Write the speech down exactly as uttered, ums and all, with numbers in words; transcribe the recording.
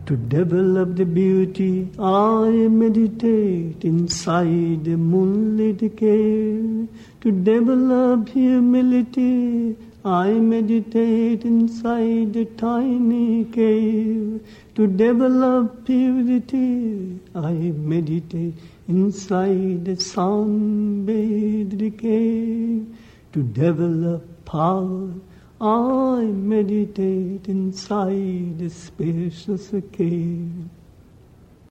To develop the beauty, I meditate inside the moonlit cave. To develop humility, I meditate inside the tiny cave. To develop purity, I meditate inside the sun-bathed cave. To develop power, I meditate inside the spacious cave.